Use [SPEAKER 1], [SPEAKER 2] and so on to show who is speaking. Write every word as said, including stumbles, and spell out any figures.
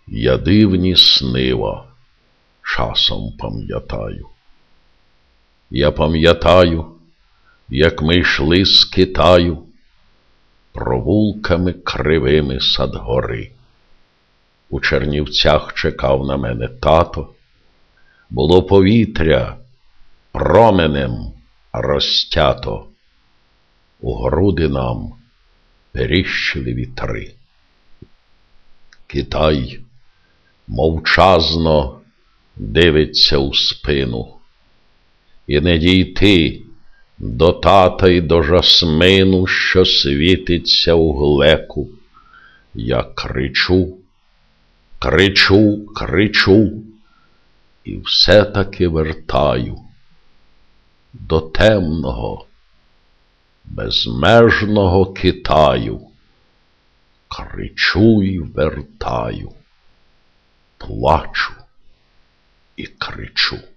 [SPEAKER 1] Я дивні снива часом пам'ятаю. Я пам'ятаю, як ми йшли з Китаю провулками кривими Садгори. У Чернівцях чекав на мене тато. Було повітря променем розтято. У груди нам періщили вітри. Китай мовчазно дивиться у спину. І не дійти до тата й до жасмину, що світиться у глеку. Я кричу, кричу, кричу, і все-таки вертаю до темного, безмежного Китаю. Кричу й вертаю, плачу і кричу.